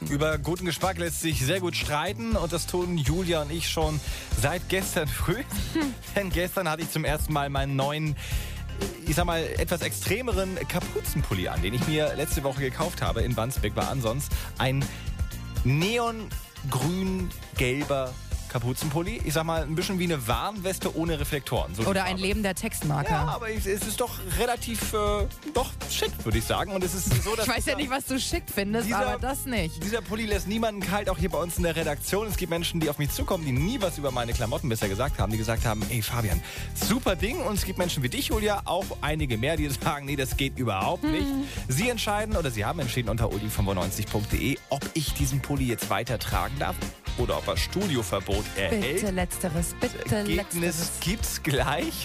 Über guten Geschmack lässt sich sehr gut streiten und das tun Julia und ich schon seit gestern früh. Denn gestern hatte ich zum ersten Mal meinen neuen, ich sag mal, etwas extremeren Kapuzenpulli an, den ich mir letzte Woche gekauft habe in Wandsbek bei Ansons. Ein neongrün-gelber Kapuzenpulli. Ich sag mal, ein bisschen wie eine Warnweste ohne Reflektoren. So Oder ein lebender Textmarker. Ja, aber es ist doch relativ doch schick, würde ich sagen. Und es ist so, dass Ich weiß ja nicht, was du schick findest, aber das nicht. Dieser Pulli lässt niemanden kalt, auch hier bei uns in der Redaktion. Es gibt Menschen, die auf mich zukommen, die nie was über meine Klamotten bisher gesagt haben. Die gesagt haben, ey Fabian, super Ding. Und es gibt Menschen wie dich, Julia, auch einige mehr, die sagen, nee, das geht überhaupt nicht. Sie entscheiden, oder Sie haben entschieden unter uli95.de, ob ich diesen Pulli jetzt weiter tragen darf oder ob er Studioverbot erhält. Bitte Letzteres, bitte Ergebnis Letzteres. gibt's gleich.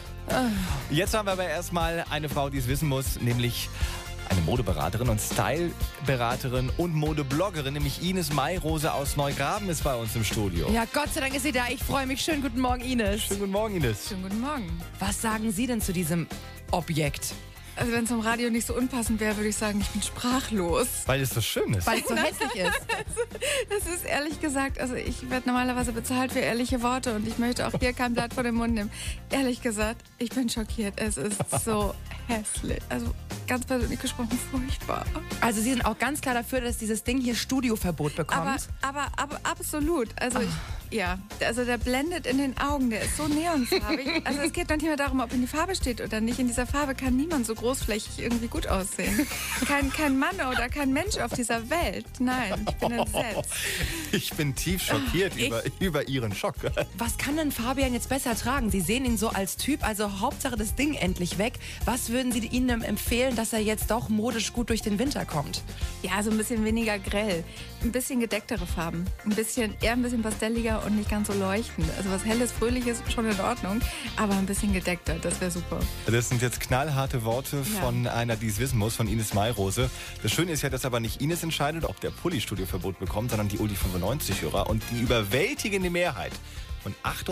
Jetzt haben wir aber erstmal eine Frau, die es wissen muss, nämlich eine Modeberaterin und Styleberaterin und Modebloggerin, nämlich Ines Mayrose aus Neugraben ist bei uns im Studio. Ja, Gott sei Dank ist sie da. Ich freue mich. Schönen guten Morgen, Ines. Schönen guten Morgen, Ines. Schönen guten Morgen. Was sagen Sie denn zu diesem Objekt? Also wenn es im Radio nicht so unpassend wäre, würde ich sagen, ich bin sprachlos. Weil es so schön ist. Weil es so hässlich ist. Das ist ehrlich gesagt, also ich werde normalerweise bezahlt für ehrliche Worte und ich möchte auch hier kein Blatt vor den Mund nehmen. Ehrlich gesagt, ich bin schockiert. Es ist so hässlich. Also ganz persönlich gesprochen, furchtbar. Also Sie sind auch ganz klar dafür, dass dieses Ding hier Studioverbot bekommt. Aber absolut. Also also der blendet in den Augen, der ist so neonfarbig. Also es geht doch nicht mehr darum, ob in die Farbe steht oder nicht. In dieser Farbe kann niemand so großflächig irgendwie gut aussehen. Kein Mann oder kein Mensch auf dieser Welt. Nein, ich bin entsetzt. Ich bin tief schockiert über Ihren Schock. Was kann denn Fabian jetzt besser tragen? Sie sehen ihn so als Typ, also Hauptsache das Ding endlich weg. Was würden Sie ihm empfehlen, dass er jetzt doch modisch gut durch den Winter kommt? Ja, so ein bisschen weniger grell. Ein bisschen gedecktere Farben. Eher ein bisschen pastelliger und nicht ganz so leuchtend. Also was Helles, Fröhliches, schon in Ordnung. Aber ein bisschen gedeckter, das wäre super. Das sind jetzt knallharte Worte von einer, die es wissen muss, von Ines Mayrose. Das Schöne ist ja, dass aber nicht Ines entscheidet, ob der Pulli Studioverbot bekommt, sondern die Uli95-Hörer. Und die überwältigende Mehrheit von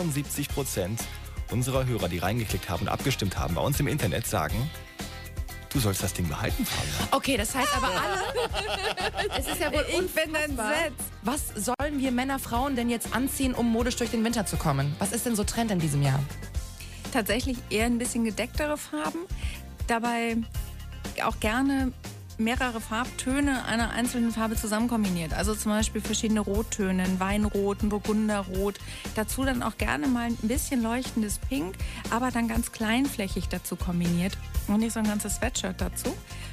78% unserer Hörer, die reingeklickt haben und abgestimmt haben, bei uns im Internet sagen, du sollst das Ding behalten, Fabian. Okay, das heißt aber alle... Es ist ja wohl Ich bin entsetzt. Was sollen wir Männer, Frauen denn jetzt anziehen, um modisch durch den Winter zu kommen? Was ist denn so Trend in diesem Jahr? Tatsächlich eher ein bisschen gedecktere Farben. Dabei auch gerne mehrere Farbtöne einer einzelnen Farbe zusammen kombiniert. Also zum Beispiel verschiedene Rottöne, ein Weinrot, ein Burgunderrot. Dazu dann auch gerne mal ein bisschen leuchtendes Pink, aber dann ganz kleinflächig dazu kombiniert. Und nicht so ein ganzes Sweatshirt dazu.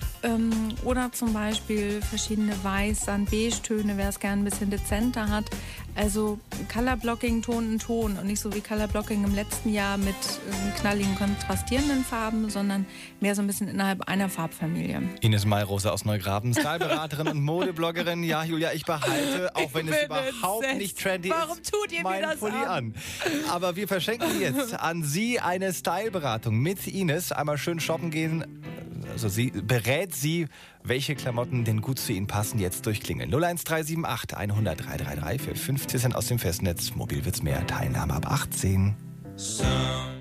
Oder zum Beispiel verschiedene Weiß-, Beige-Töne, wer es gerne ein bisschen dezenter hat. Also Colorblocking Ton in Ton und nicht so wie Colorblocking im letzten Jahr mit knalligen, kontrastierenden Farben, sondern mehr so ein bisschen innerhalb einer Farbfamilie. Ines Mayrose aus Neugraben, Styleberaterin und Modebloggerin. Ja, Julia, ich behalte, auch wenn es überhaupt nicht trendy ist, Warum tut ihr mir meinen das Pulli an. Aber wir verschenken jetzt an Sie eine Styleberatung mit Ines. Einmal schön shoppen gehen. Also sie berät Sie, welche Klamotten denn gut zu Ihnen passen, jetzt durchklingeln. 01378 100 333 für 50 Cent aus dem Festnetz. Mobil wird's mehr. Teilnahme ab 18.